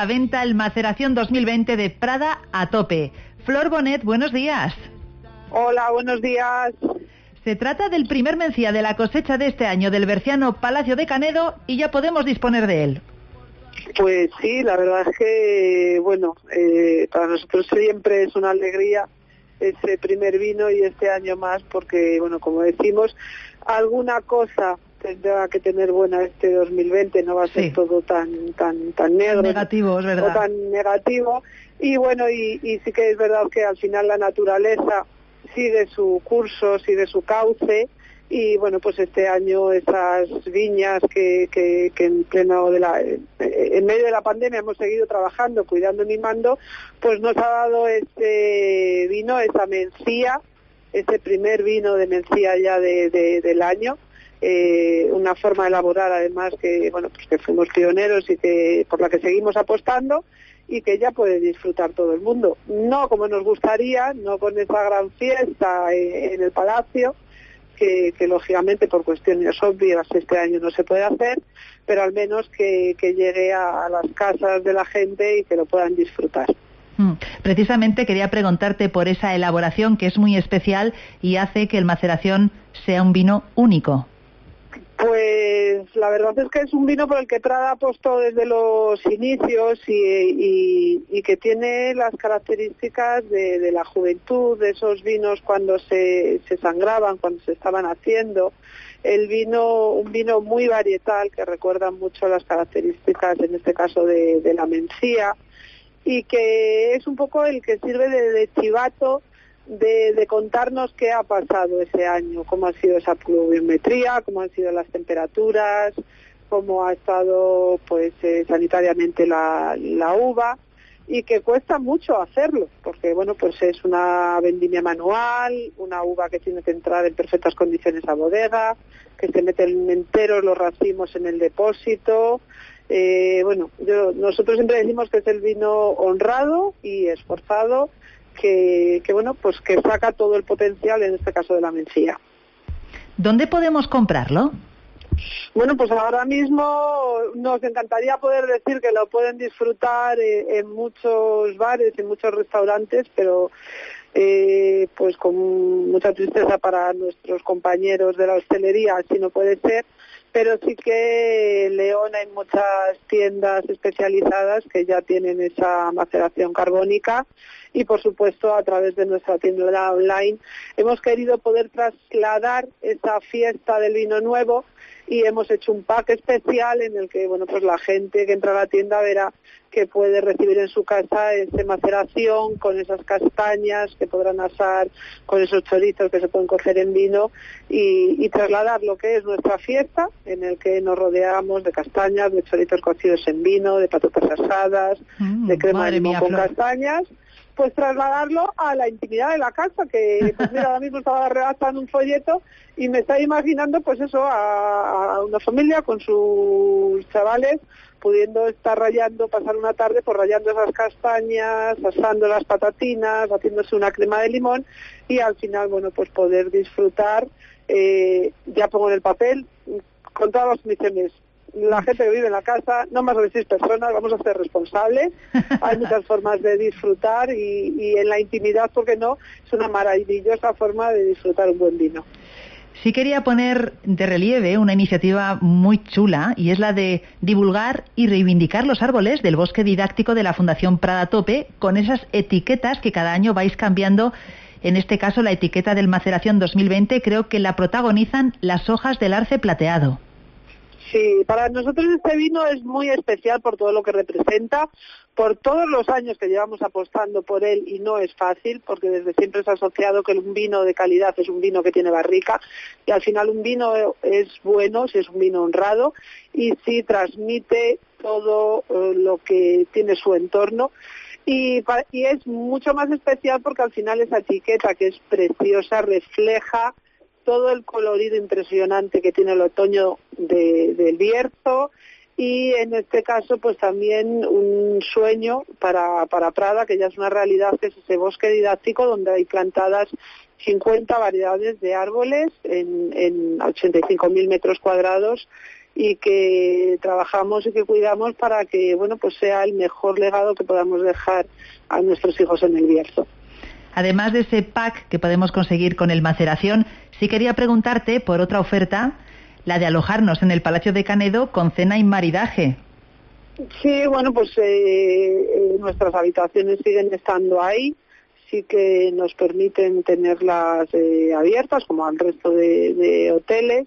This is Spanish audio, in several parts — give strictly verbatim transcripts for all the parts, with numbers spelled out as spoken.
venta el Maceración dos mil veinte de Prada a tope. Flor Bonet, buenos días. Hola, buenos días. Se trata del primer Mencía de la cosecha de este año del berciano Palacio de Canedo y ya podemos disponer de él. Pues sí, la verdad es que, bueno, eh, para nosotros siempre es una alegría ese primer vino y este año más porque, bueno, como decimos, alguna cosa tendrá que tener buena este dos mil veinte, no va a ser sí. todo tan tan tan negro, negativo, es verdad. O tan negativo. Y bueno, y, y sí que es verdad que al final la naturaleza sigue su curso, sigue su cauce. Y bueno, pues este año esas viñas que, que, que en pleno de la, en medio de la pandemia hemos seguido trabajando, cuidando y mimando, pues nos ha dado este vino, esa Mencía, ese primer vino de Mencía ya de, de, del año, eh, una forma de elaborar además que bueno, pues que fuimos pioneros y que por la que seguimos apostando y que ya puede disfrutar todo el mundo. No como nos gustaría, no con esa gran fiesta en, en el Palacio, Que, que lógicamente por cuestiones obvias este año no se puede hacer, pero al menos que, que llegue a, a las casas de la gente y que lo puedan disfrutar. Mm. Precisamente quería preguntarte por esa elaboración que es muy especial y hace que el Maceración sea un vino único. Pues la verdad es que es un vino por el que Prada apostó desde los inicios y, y, y que tiene las características de, de la juventud, de esos vinos cuando se, se sangraban, cuando se estaban haciendo. El vino, un vino muy varietal que recuerda mucho las características, en este caso de, de la Mencía, y que es un poco el que sirve de, de chivato De, de contarnos qué ha pasado ese año, cómo ha sido esa pluviometría, cómo han sido las temperaturas, cómo ha estado pues eh, sanitariamente la, la uva, y que cuesta mucho hacerlo, porque bueno, pues es una vendimia manual, una uva que tiene que entrar en perfectas condiciones a bodega, que se meten enteros los racimos en el depósito. Eh, bueno, yo, nosotros siempre decimos que es el vino honrado y esforzado, Que, que bueno, pues que saca todo el potencial, en este caso de la Mencía. ¿Dónde podemos comprarlo? Bueno, pues ahora mismo nos encantaría poder decir que lo pueden disfrutar eh, en muchos bares, en muchos restaurantes, pero eh, pues con mucha tristeza para nuestros compañeros de la hostelería, así no puede ser. Pero sí que en León hay muchas tiendas especializadas que ya tienen esa maceración carbónica y por supuesto a través de nuestra tienda online hemos querido poder trasladar esa fiesta del vino nuevo y hemos hecho un pack especial en el que bueno, pues la gente que entra a la tienda verá que puede recibir en su casa esa maceración con esas castañas que podrán asar, con esos chorizos que se pueden cocer en vino y, y trasladar lo que es nuestra fiesta, en el que nos rodeamos de castañas, de chorizos cocidos en vino, de patatas asadas, mm, de crema de limón con Flor. castañas, pues trasladarlo a la intimidad de la casa, que pues mira, ahora mismo estaba redactando un folleto y me estaba imaginando pues eso, a, a una familia con sus chavales, pudiendo estar rayando, pasar una tarde por rayando esas castañas, asando las patatinas, haciéndose una crema de limón y al final, bueno, pues poder disfrutar, eh, ya pongo en el papel, con todas las condiciones. La gente que vive en la casa, no más de seis personas, vamos a ser responsables. Hay muchas formas de disfrutar y, y en la intimidad, ¿por qué no? Es una maravillosa forma de disfrutar un buen vino. Sí quería poner de relieve una iniciativa muy chula y es la de divulgar y reivindicar los árboles del bosque didáctico de la Fundación Prada Tope con esas etiquetas que cada año vais cambiando. En este caso la etiqueta del Maceración dos mil veinte creo que la protagonizan las hojas del arce plateado. Sí, para nosotros este vino es muy especial por todo lo que representa, por todos los años que llevamos apostando por él y no es fácil porque desde siempre se ha asociado que un vino de calidad es un vino que tiene barrica y al final un vino es bueno si es un vino honrado y si transmite todo eh, lo que tiene su entorno. Y, y es mucho más especial porque al final esa etiqueta que es preciosa refleja todo el colorido impresionante que tiene el otoño de, del Bierzo y en este caso pues también un sueño para, para Prada, que ya es una realidad, que es ese bosque didáctico donde hay plantadas cincuenta variedades de árboles en, en ochenta y cinco mil metros cuadrados y que trabajamos y que cuidamos para que, bueno, pues sea el mejor legado que podamos dejar a nuestros hijos en el Bierzo. Además de ese pack que podemos conseguir con el Maceración, sí quería preguntarte por otra oferta, la de alojarnos en el Palacio de Canedo con cena y maridaje. Sí, bueno, pues eh, eh, nuestras habitaciones siguen estando ahí, sí que nos permiten tenerlas eh, abiertas como al resto de, de hoteles.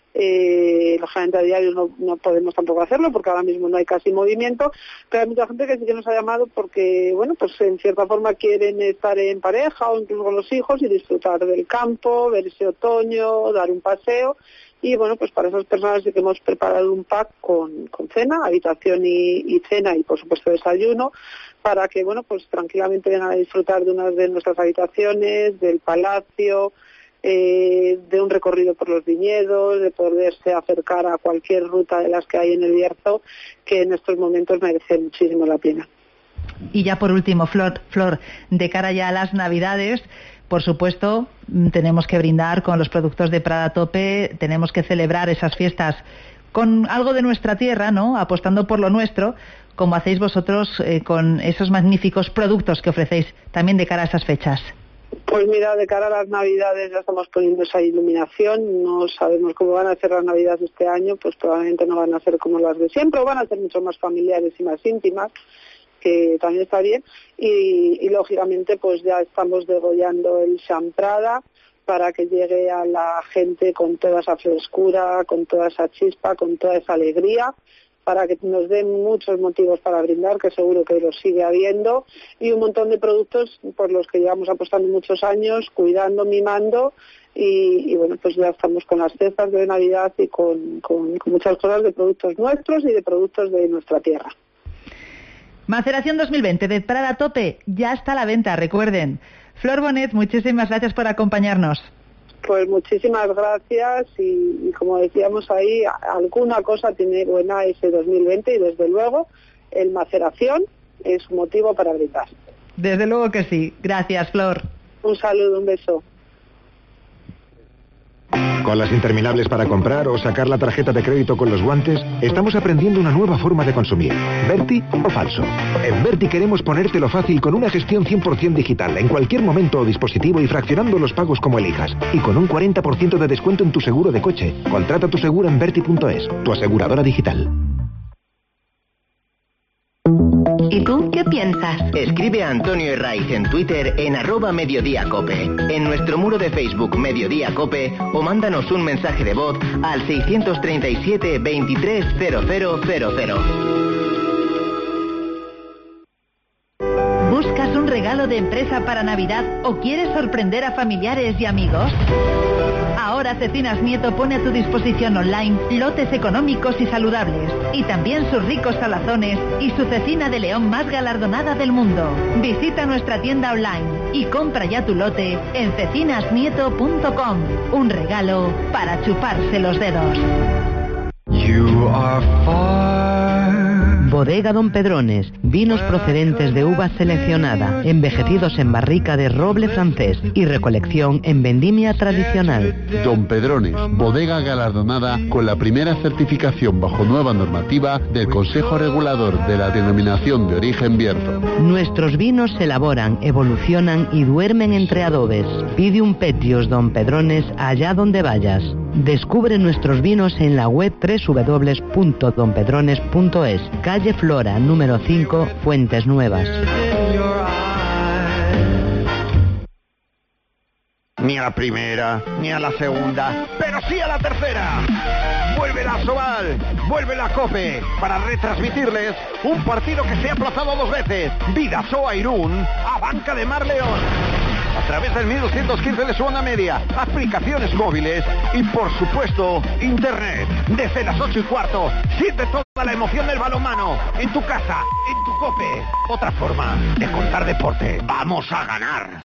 Eh, lógicamente a diario no, no podemos tampoco hacerlo porque ahora mismo no hay casi movimiento, pero hay mucha gente que sí que nos ha llamado porque, bueno, pues en cierta forma quieren estar en pareja o incluso con los hijos y disfrutar del campo, ver ese otoño, dar un paseo. Y bueno, pues para esas personas sí que hemos preparado un pack con, con cena, habitación y, y cena y por supuesto desayuno, para que, bueno, pues tranquilamente vengan a disfrutar de una de nuestras habitaciones, del palacio, eh, de un recorrido por los viñedos, de poderse acercar a cualquier ruta de las que hay en el Bierzo, que en estos momentos merece muchísimo la pena. Y ya por último, Flor, Flor, de cara ya a las Navidades, por supuesto, tenemos que brindar con los productos de Prada Tope, tenemos que celebrar esas fiestas con algo de nuestra tierra, ¿no? Apostando por lo nuestro, como hacéis vosotros eh, con esos magníficos productos que ofrecéis también de cara a esas fechas. Pues mira, de cara a las Navidades ya estamos poniendo esa iluminación, no sabemos cómo van a ser las Navidades este año, pues probablemente no van a ser como las de siempre, o van a ser mucho más familiares y más íntimas, que también está bien, y, y lógicamente pues ya estamos degollando el Champrada para que llegue a la gente con toda esa frescura, con toda esa chispa, con toda esa alegría, para que nos den muchos motivos para brindar, que seguro que los sigue habiendo, y un montón de productos por los que llevamos apostando muchos años, cuidando, mimando, y, y bueno, pues ya estamos con las cestas de Navidad y con, con, con muchas cosas de productos nuestros y de productos de nuestra tierra. Maceración dos mil veinte de Prada Tope ya está a la venta, recuerden. Flor Bonet, muchísimas gracias por acompañarnos. Pues muchísimas gracias y, y como decíamos ahí, alguna cosa tiene buena ese dos mil veinte y desde luego el Maceración es un motivo para brindar. Desde luego que sí. Gracias, Flor. Un saludo, un beso. Con las interminables para comprar o sacar la tarjeta de crédito con los guantes, estamos aprendiendo una nueva forma de consumir. ¿Berti o falso? En Berti queremos ponértelo fácil con una gestión cien por ciento digital, en cualquier momento o dispositivo y fraccionando los pagos como elijas. Y con un cuarenta por ciento de descuento en tu seguro de coche. Contrata tu seguro en Berti punto es, tu aseguradora digital. ¿Y tú qué piensas? Escribe a Antonio Herraiz en Twitter en arroba Mediodía Cope, en nuestro muro de Facebook Mediodía Cope o mándanos un mensaje de voz al seiscientos treinta y siete veintitrés cero cero cero cero. ¿Buscas un regalo de empresa para Navidad o quieres sorprender a familiares y amigos? Ahora Cecinas Nieto pone a tu disposición online lotes económicos y saludables y también sus ricos salazones y su cecina de león más galardonada del mundo. Visita nuestra tienda online y compra ya tu lote en cecinas nieto punto com. Un regalo para chuparse los dedos. You are far. Bodega Don Pedrones, vinos procedentes de uva seleccionada, envejecidos en barrica de roble francés y recolección en vendimia tradicional. Don Pedrones, bodega galardonada con la primera certificación bajo nueva normativa del Consejo Regulador de la Denominación de Origen Bierzo. Nuestros vinos se elaboran, evolucionan y duermen entre adobes. Pide un Petios Don Pedrones allá donde vayas. Descubre nuestros vinos en la web doble u doble u doble u punto don pedrones punto es, calle Flora, número cinco, Fuentes Nuevas. Ni a la primera, ni a la segunda, pero sí a la tercera. Vuelve la Sobal, vuelve la Cope, para retransmitirles un partido que se ha aplazado dos veces. Vidasoa Irún, a Banca de Mar León. A través del mil doscientos quince de su onda media, aplicaciones móviles y, por supuesto, internet. Desde las ocho y cuarto, siente toda la emoción del balonmano. En tu casa, en tu Cope. Otra forma de contar deporte. ¡Vamos a ganar!